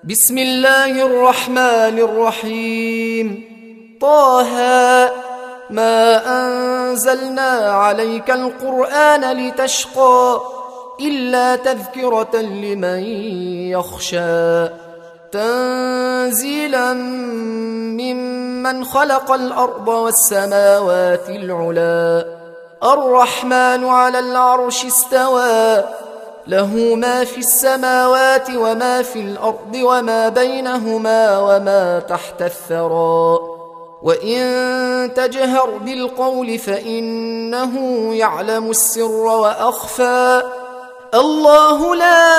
بسم الله الرحمن الرحيم. طه ما أنزلنا عليك القرآن لتشقى إلا تذكرة لمن يخشى تنزيلا ممن خلق الأرض والسماوات العلى الرحمن على العرش استوى له ما في السماوات وما في الأرض وما بينهما وما تحت الثرى وإن تجهر بالقول فإنه يعلم السر وأخفى الله لا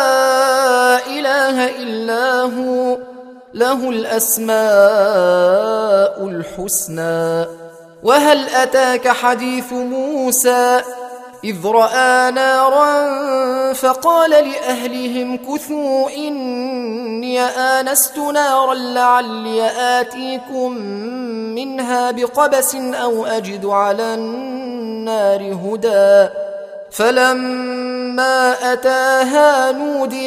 إله إلا هو له الأسماء الحسنى. وهل أتاك حديث موسى إذ رأى نارا فقال لأهلهم كثوا إني آنست نارا لعلي آتيكم منها بقبس أو أجد على النار هدى فلما أتاها نودي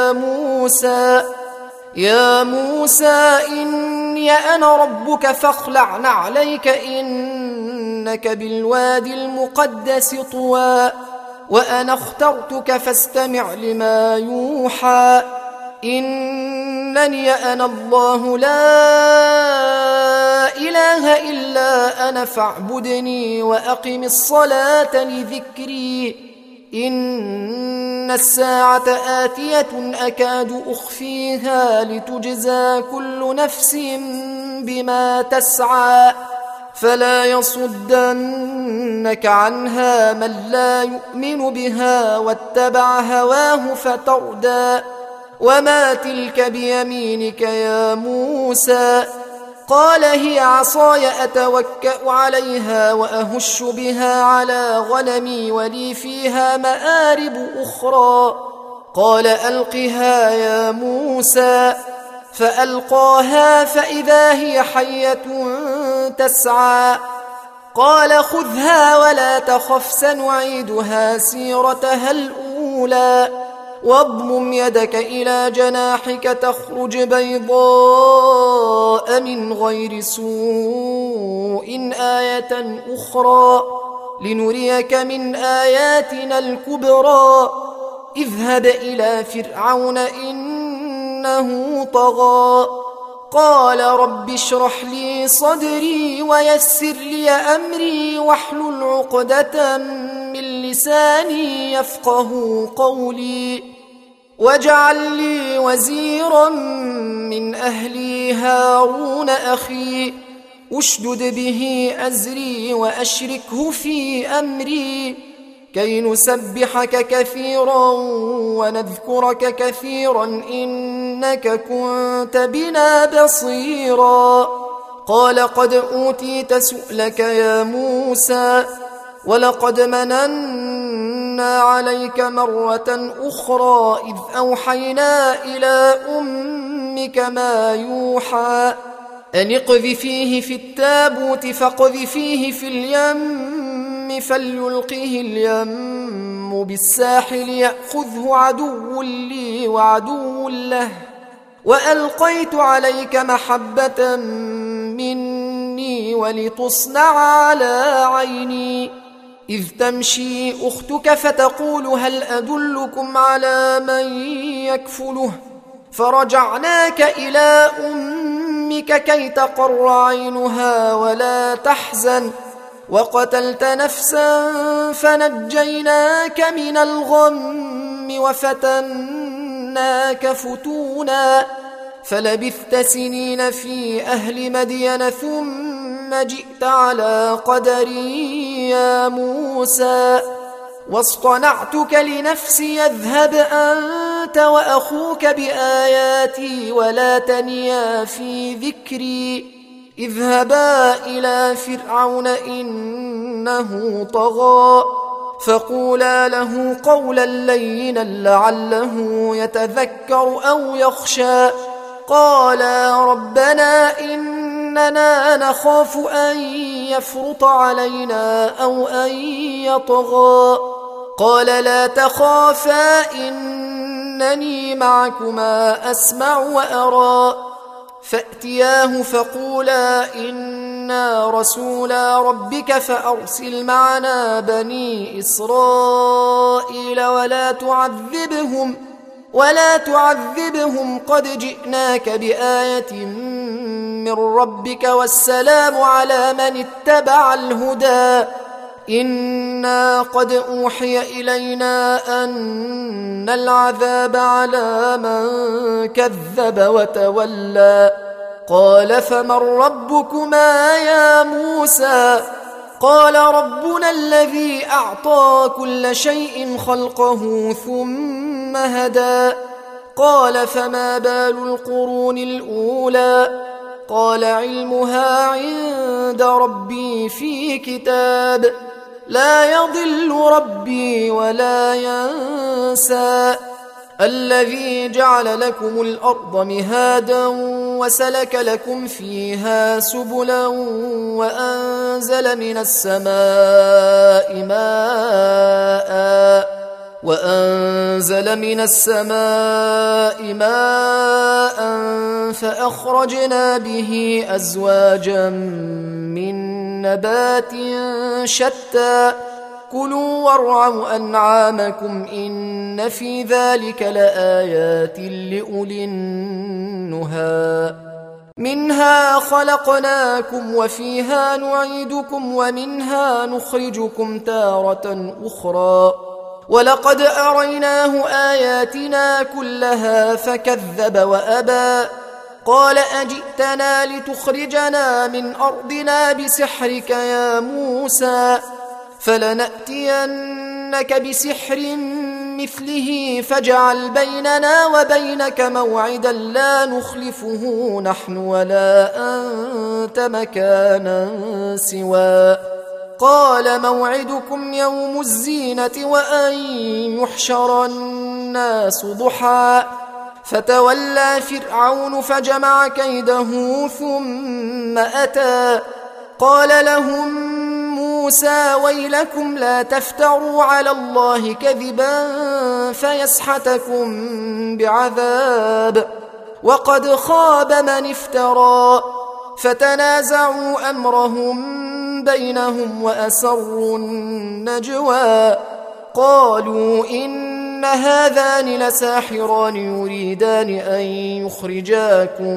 يا موسى إني أنا ربك فاخلع نعليك إنك بالوادي المقدس طوى وأنا اخترتك فاستمع لما يوحى إنني أنا الله لا إله إلا أنا فاعبدني وأقم الصلاة لذكري إن الساعة آتية أكاد أخفيها لتجزى كل نفس بما تسعى فلا يصدنك عنها من لا يؤمن بها واتبع هواه فتردى وما تلك بيمينك يا موسى قال هي عصاي أتوكأ عليها وأهش بها على غنمي ولي فيها مآرب أخرى قال ألقها يا موسى فألقاها فإذا هي حية تسعى قال خذها ولا تخف سنعيدها سيرتها الأولى واضمم يدك إلى جناحك تخرج بيضاء من غير سوء آية أخرى لنريك من آياتنا الكبرى اذهب إلى فرعون إنه طغى قال رب اشرح لي صدري ويسر لي أمري واحلل عقدة من لساني يفقه قولي واجعل لي وزيرا من أهلي هارون أخي اشدد به أزري وأشركه في أمري كي نسبحك كثيرا ونذكرك كثيرا إنك كنت بنا بصيرا قال قد أوتيت سؤلك يا موسى ولقد مننا عليك مرة أخرى إذ أوحينا إلى أمك ما يوحى أن اقذفيه في التابوت فاقذفيه في اليم فليلقه اليم بالساحل يأخذه عدو لي وعدو له وألقيت عليك محبة مني ولتصنع على عيني إذ تمشي أختك فتقول هل أدلكم على من يكفله فرجعناك إلى أمك كي تقر عينها ولا تحزن وقتلت نفسا فنجيناك من الغم وفتناك فتونا فلبثت سنين في أهل مدين ثم جئت على قدري يا موسى واصطنعتك لنفسي اذهب أنت وأخوك بآياتي ولا تنيا في ذكري اذهبا إلى فرعون إنه طغى فقولا له قولا لينا لعله يتذكر أو يخشى قالا ربنا إننا نخاف أن يفرط علينا أو أن يطغى قال لا تخافا إن إنني معكما أسمع وأرى فأتياه فقولا إنا رسولا ربك فأرسل معنا بني إسرائيل ولا تعذبهم قد جئناك بآية من ربك والسلام على من اتبع الهدى إنا قد أوحي إلينا أن العذاب على من كذب وتولى قال فمن ربكما يا موسى قال ربنا الذي أعطى كل شيء خلقه ثم هدى قال فما بال القرون الأولى قال علمها عند ربي في كتاب لا يضل ربي ولا ينسى الذي جعل لكم الأرض مهادا وسلك لكم فيها سبلا وأنزل من السماء ماء فأخرجنا به أزواجا من نبات شتى كلوا وارعوا أنعامكم إن في ذلك لآيات لأولي النهى منها خلقناكم وفيها نعيدكم ومنها نخرجكم تارة أخرى ولقد أريناه آياتنا كلها فكذب وأبى قال أجئتنا لتخرجنا من أرضنا بسحرك يا موسى فلنأتينك بسحر مثله فاجعل بيننا وبينك موعدا لا نخلفه نحن ولا أنت مكانا سوى قال موعدكم يوم الزينة وأن يحشر الناس ضحى فتولى فرعون فجمع كيده ثم أتى قال لهم موسى ويلكم لا تفتروا على الله كذبا فيسحتكم بعذاب وقد خاب من افترى فتنازعوا أمرهم بينهم وأسروا النجوى قالوا إن هذان لساحران يريدان أن يخرجاكم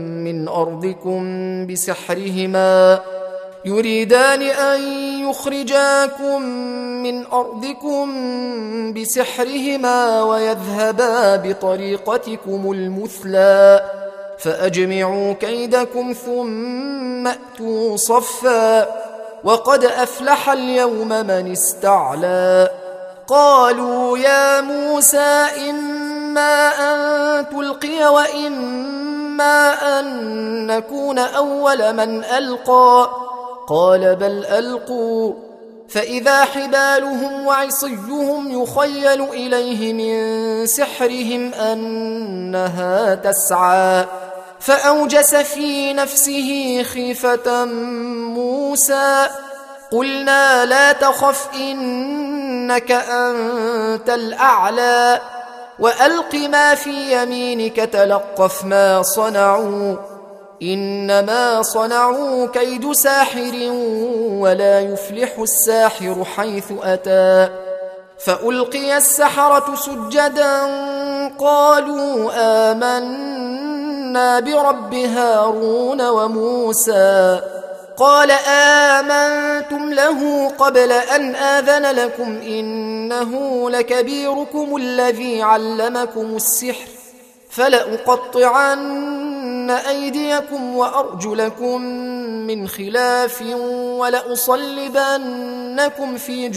من أرضكم بسحرهما ويذهبا بطريقتكم المثلى فأجمعوا كيدكم ثم أتوا صفا وقد أفلح اليوم من استعلى قالوا يا موسى إما أن تلقي وإما أن نكون أول من ألقى قال بل ألقوا فإذا حبالهم وعصيهم يخيل إليه من سحرهم أنها تسعى فأوجس في نفسه خيفة موسى قلنا لا تخف إنك أنت الأعلى وألق ما في يمينك تلقف ما صنعوا إنما صنعوا كيد ساحر ولا يفلح الساحر حيث أتى فألقي السحرة سجدا قالوا آمنا برب هارون وموسى قال آمنتم له قبل أن آذن لكم إنه لكبيركم الذي علمكم السحر فلأقطعن أيديكم وأرجلكم من خلاف ولأصلبنكم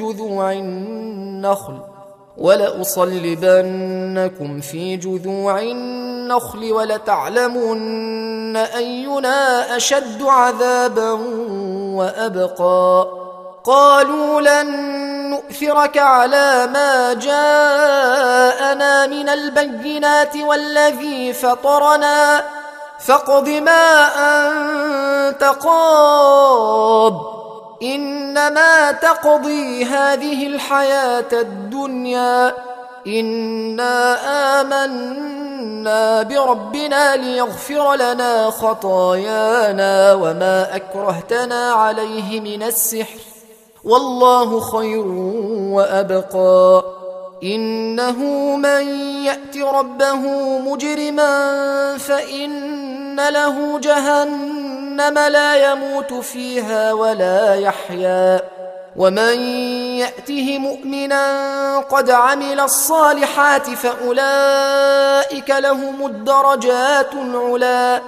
في جذوع النخل ولتعلمن أينا أشد عذابا وأبقى قالوا لن نؤثرك على ما جاءنا من البينات والذي فطرنا فاقض ما أنت قاض إنما تقضي هذه الحياة الدنيا إنا آمنا بربنا ليغفر لنا خطايانا وما أكرهتنا عليه من السحر والله خير وأبقى إنه من يأت ربه مجرما فإن له جهنم لا يموت فيها ولا يحيا ومن يأته مؤمنا قد عمل الصالحات فأولئك لهم الدرجات العلا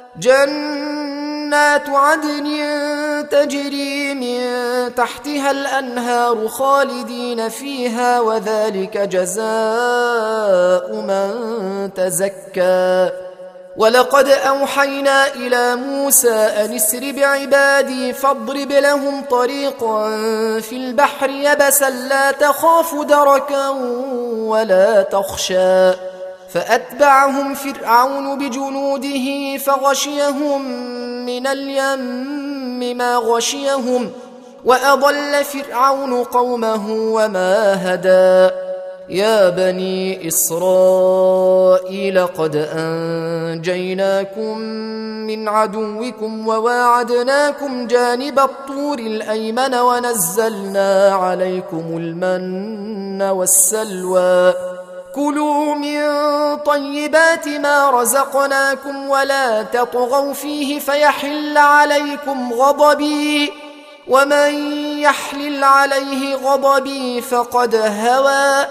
جنات عدن تجري من تحتها الأنهار خالدين فيها وذلك جزاء من تزكى ولقد أوحينا إلى موسى أن اسر بعبادي فاضرب لهم طريقا في البحر يبسا لا تخاف دركا ولا تخشى فأتبعهم فرعون بجنوده فغشيهم من اليم ما غشيهم وأضل فرعون قومه وما هدى يا بني إسرائيل قد أنجيناكم من عدوكم وواعدناكم جانب الطور الأيمن ونزلنا عليكم المن والسلوى كلوا من طيبات ما رزقناكم ولا تطغوا فيه فيحل عليكم غضبي ومن يحلل عليه غضبي فقد هوى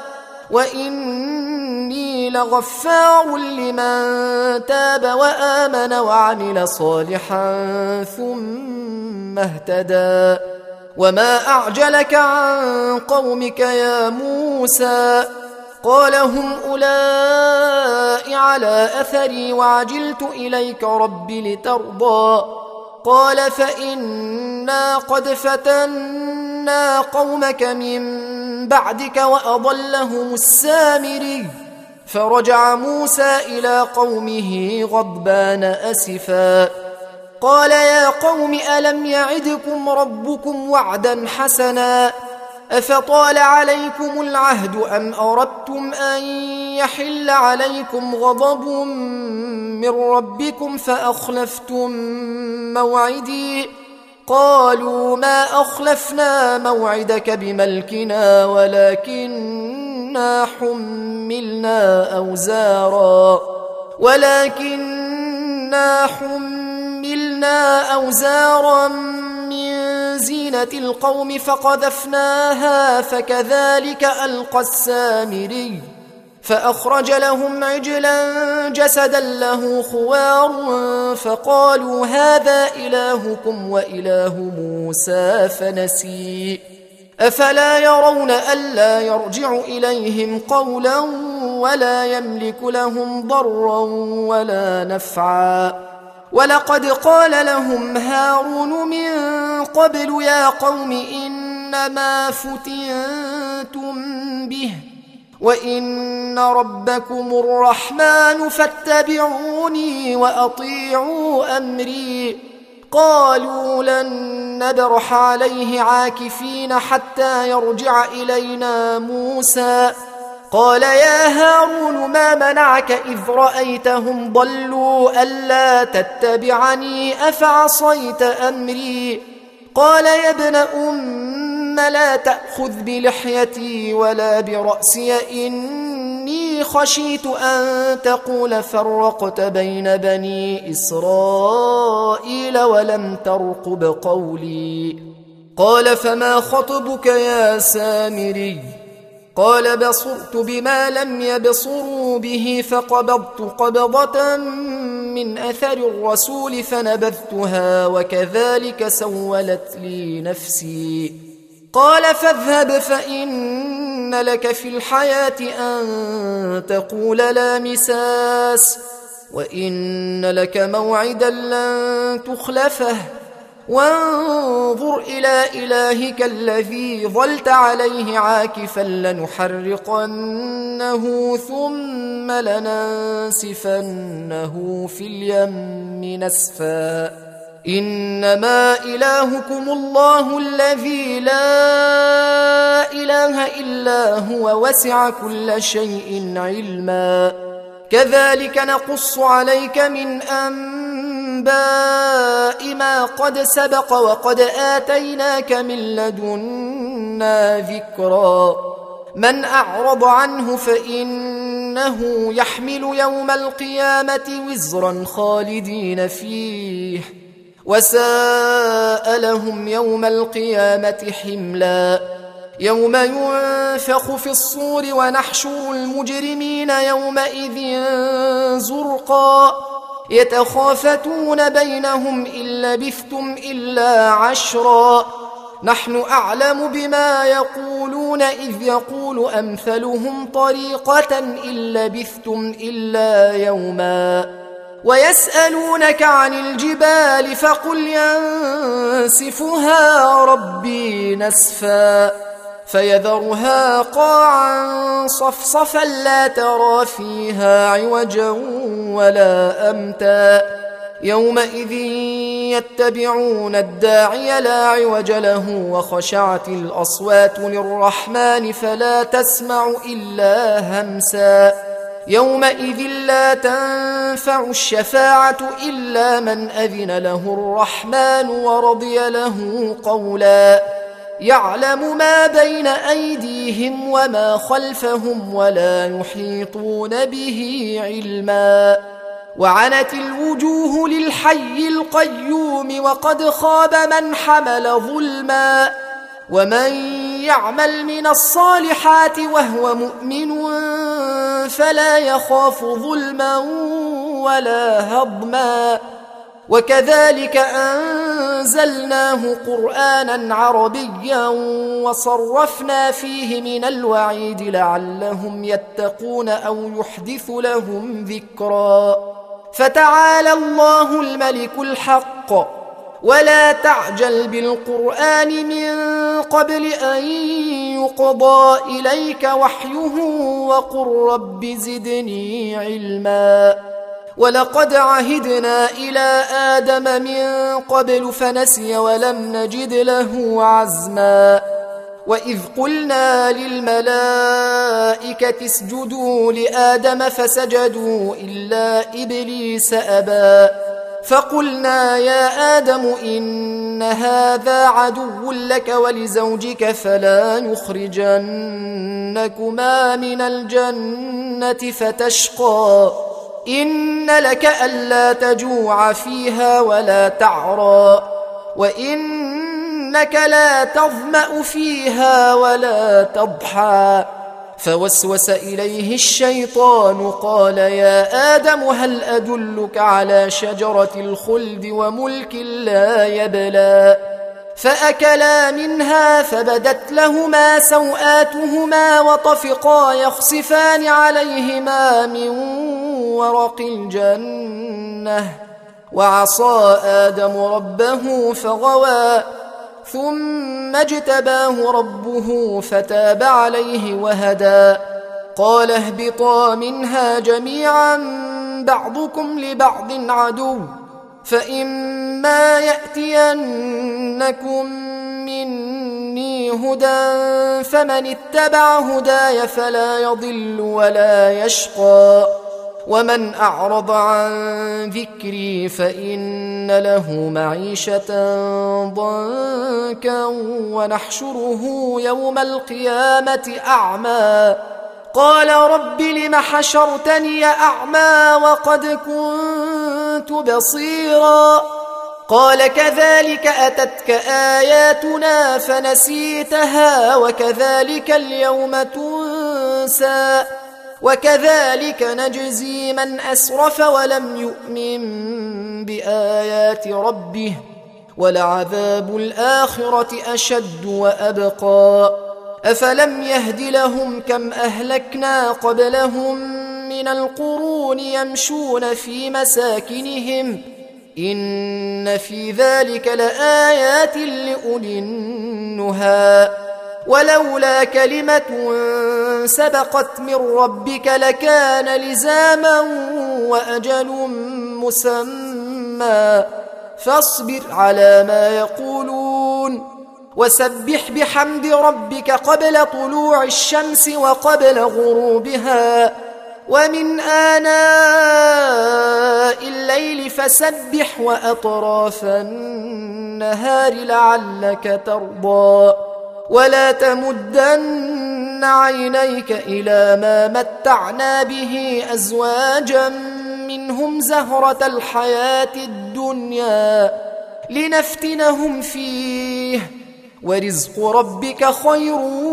وإني لغفار لمن تاب وآمن وعمل صالحا ثم اهتدى وما أعجلك عن قومك يا موسى قال هم أولئك على أثري وعجلت إليك رب لترضى قال فإنا قد فتنا قومك من بعدك وأضلهم السامري فرجع موسى إلى قومه غضبان أسفا قال يا قوم ألم يعدكم ربكم وعدا حسنا أفطال عليكم العهد أم أردتم أن يحل عليكم غضب من ربكم فأخلفتم موعدي قالوا ما أخلفنا موعدك بملكنا ولكننا حملنا أوزارا من زينة القوم فقذفناها فكذلك ألقى السامري فأخرج لهم عجلا جسدا له خوار فقالوا هذا إلهكم وإله موسى فنسي أفلا يرون ألا يرجع إليهم قولا ولا يملك لهم ضرا ولا نفعا ولقد قال لهم هارون من قبل يا قوم إنما فتنتم به وإن ربكم الرحمن فاتبعوني وأطيعوا أمري قالوا لن نبرح عليه عاكفين حتى يرجع إلينا موسى قال يا هارون ما منعك إذ رأيتهم ضلوا ألا تتبعني أفعصيت أمري قال يا ابن أم لا تأخذ بلحيتي ولا برأسي إني خشيت أن تقول فرقت بين بني إسرائيل ولم ترقب قولي قال فما خطبك يا سامري قال بصرت بما لم يبصروا به فقبضت قبضة من أثر الرسول فنبذتها وكذلك سولت لي نفسي قال فاذهب فإن لك في الحياة أن تقول لا مساس وإن لك موعدا لن تخلفه وانظر إلى إلهك الذي ظلت عليه عاكفا لنحرقنه ثم لننسفنه في اليم نسفا إنما إلهكم الله الذي لا إله إلا هو وسع كل شيء علما كذلك نقص عليك من أنباء ما قد سبق وقد آتيناك من لدنا ذكرا من أعرض عنه فإنه يحمل يوم القيامة وزرا خالدين فيه وساء لهم يوم القيامة حملا يوم ينفخ في الصور ونحشر المجرمين يومئذ زرقا يتخافتون بينهم إن لبثتم إلا عشرا نحن أعلم بما يقولون إذ يقول أمثلهم طريقة إن لبثتم إلا يوما ويسألونك عن الجبال فقل ينسفها ربي نسفا فيذرها قاعا صفصفا لا ترى فيها عوجا ولا أمتا يومئذ يتبعون الداعي لا عوج له وخشعت الأصوات للرحمن فلا تسمع إلا همسا يومئذ لا تنفع الشفاعة إلا من أذن له الرحمن ورضي له قولا يعلم ما بين أيديهم وما خلفهم ولا يحيطون به علما وعنت الوجوه للحي القيوم وقد خاب من حمل ظلما ومن يعمل من الصالحات وهو مؤمن فلا يخاف ظلما ولا هضما وكذلك أنزلناه قرآنا عربيا وصرفنا فيه من الوعيد لعلهم يتقون أو يحدث لهم ذكرا فتعالى الله الملك الحق ولا تعجل بالقرآن من قبل أن يقضى إليك وحيه وقل رب زدني علما ولقد عهدنا إلى آدم من قبل فنسي ولم نجد له عزما وإذ قلنا للملائكة اسجدوا لآدم فسجدوا إلا إبليس أبى فقلنا يا آدم إن هذا عدو لك ولزوجك فلا يخرجنكما من الجنة فتشقى إن لك ألا تجوع فيها ولا تعرى وإنك لا تظمأ فيها ولا تضحى فوسوس إليه الشيطان قال يا آدم هل أدلك على شجرة الخلد وملك لا يبلى فأكلا منها فبدت لهما سوآتهما وطفقا يخصفان عليهما من ورق الجنة وعصى آدم ربه فغوى ثم اجتباه ربه فتاب عليه وهدى قال اهبطا منها جميعا بعضكم لبعض عدو فإما يأتينكم مني هدى فمن اتبع هداي فلا يضل ولا يشقى ومن أعرض عن ذكري فإن له معيشة ضنكا ونحشره يوم القيامة أعمى قال رب لم حشرتني أعمى وقد كنت بصيرا قال كذلك أتتك آياتنا فنسيتها وكذلك اليوم تنسى وكذلك نجزي من أسرف ولم يؤمن بآيات ربه ولعذاب الآخرة أشد وأبقى أفلم يهد لهم كم أهلكنا قبلهم من القرون يمشون في مساكنهم إن في ذلك لآيات لأولي النهى ولولا كلمة سبقت من ربك لكان لزاما وأجل مسمى فاصبر على ما يقولون وسبح بحمد ربك قبل طلوع الشمس وقبل غروبها ومن آناء الليل فسبح وأطراف النهار لعلك ترضى ولا تمدن عينيك إلى ما متعنا به أزواجا منهم زهرة الحياة الدنيا لنفتنهم فيه ورزق ربك خير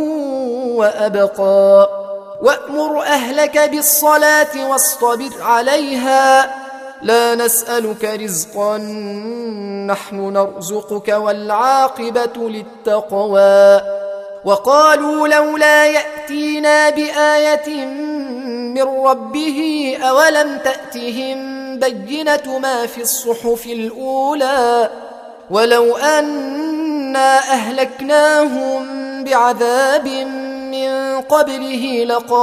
وأبقى وأمر أهلك بالصلاة واصطبر عليها لا نسألك رزقا نحن نرزقك والعاقبة للتقوى وقالوا لولا يأتينا بآية من ربه أولم تأتهم بينة ما في الصحف الأولى ولو أنا أهلكناهم بعذاب من قبله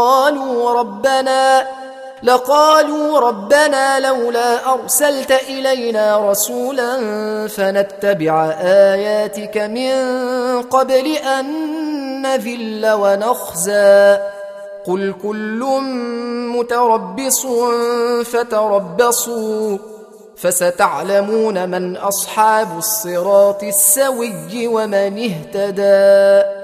لقالوا ربنا لولا أرسلت إلينا رسولا فنتبع آياتك من قبل أن نذل ونخزى قل كل متربص فتربصوا فستعلمون من أصحاب الصراط السوي ومن اهتدى